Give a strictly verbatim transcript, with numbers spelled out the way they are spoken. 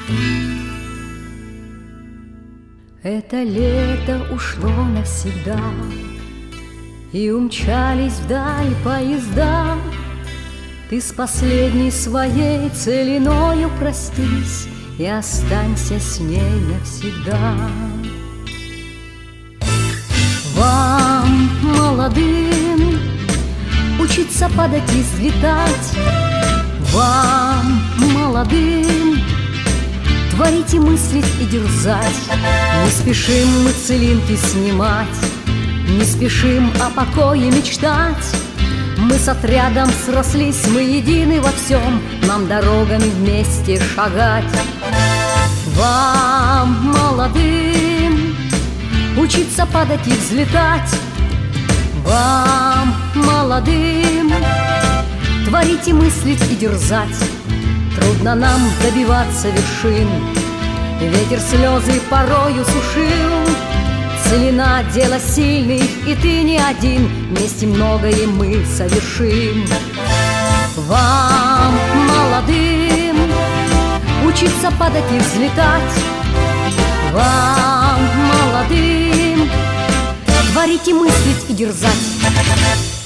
Это лето ушло навсегда, и умчались вдаль поезда. Ты с последней своей целиною простись и останься с ней навсегда. Вам, молодым, учиться падать и взлетать. Вам, молодым, творить и мыслить и дерзать. Не спешим мы цилинки снимать, не спешим о покое мечтать. Мы с отрядом срослись, мы едины во всем, нам дорогами вместе шагать. Вам, молодым, учиться падать и взлетать. Вам, молодым, творить и мыслить и дерзать. Трудно нам добиваться вершин, ветер слезы порою сушил. Целина — дело сильных, и ты не один, вместе многое мы совершим. Вам, молодым, учиться падать и взлетать. Вам, молодым, творить и мыслить и дерзать.